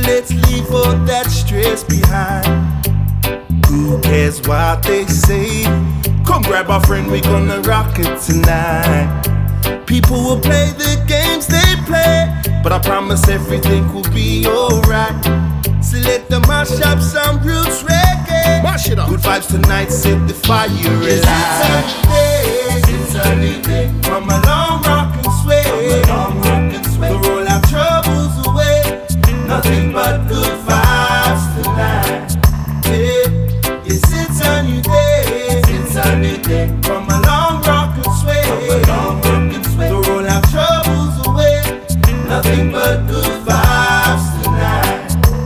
let's leave all that stress behind. Who cares what they say? Come grab a friend, we gonna rock it tonight. People will play the games they play, but I promise everything will be alright. So let them mash up some roots reggae. Mash it up. Good vibes tonight, set the fire alive. It's a new day. From a long rock and sway. To roll our troubles away. Nothing but good vibes tonight. Yeah. Yes, it's a new day. It's a new day. From a long rock and sway. To roll our troubles away. Nothing but good vibes tonight.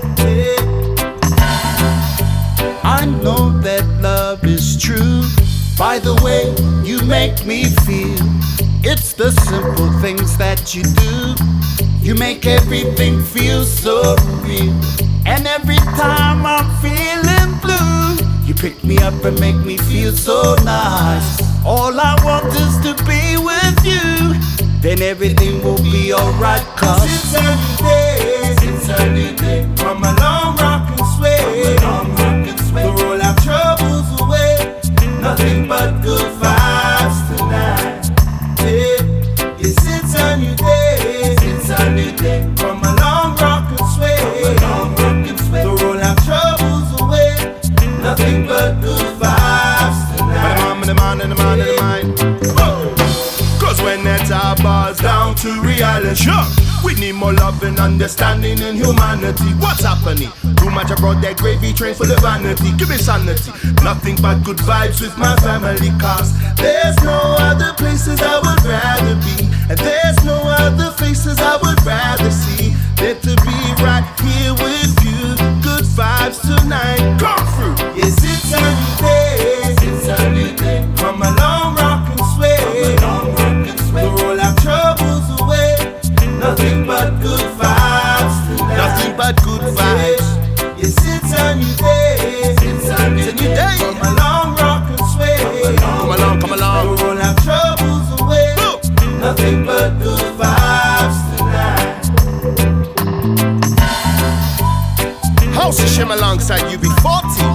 I know that love is true by the way you make me feel. It's the simple things that you do. You make everything feel so real. And every time I'm feeling blue, you pick me up and make me feel so nice. All I want is to be with you. Then everything will be alright, cause it's a new day. It's a new day. From a long rock and sway. To roll our troubles away. Nothing but good vibes tonight. Yeah. Yes, it's a new day. It's a new day. From a long rock and sway. To roll our troubles away. Nothing but good vibes tonight. The mind. Cause when that's our bars down to reality, sure, we need more love and understanding and humanity. What's happening? Too much about that gravy train full of vanity. Give me sanity. Nothing but good vibes with my family, cause there's no other places I would rather be, and there's no other faces I would rather see than to be right here with you. Good vibes tonight, come through. Yes, it's a new day. It's a new day. From a long rock and sway. To roll our troubles away. Nothing but good vibes tonight. Nothing but good vibes. Yes, it's a new day. It's a new day. From a long rock and sway. Come along. To roll our troubles away. Nothing but good vibes tonight. House of Shim alongside UB40.